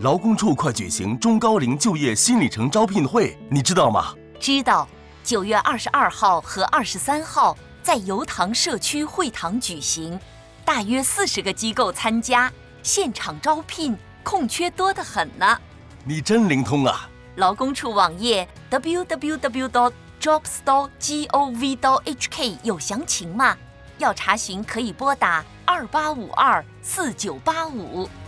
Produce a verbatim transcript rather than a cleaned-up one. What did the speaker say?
劳工处快举行中高龄就业新里程招聘会，你知道吗？ 知道，九月二十二号和二十三号在油塘社区会堂举行，大约四十个机构参加，现场招聘，空缺多得很呢。 你真灵通啊！ 劳工处网页 double-u double-u double-u dot jobs dot gov dot h k 有详情吗？要查询可以拨打二八五二四九八五。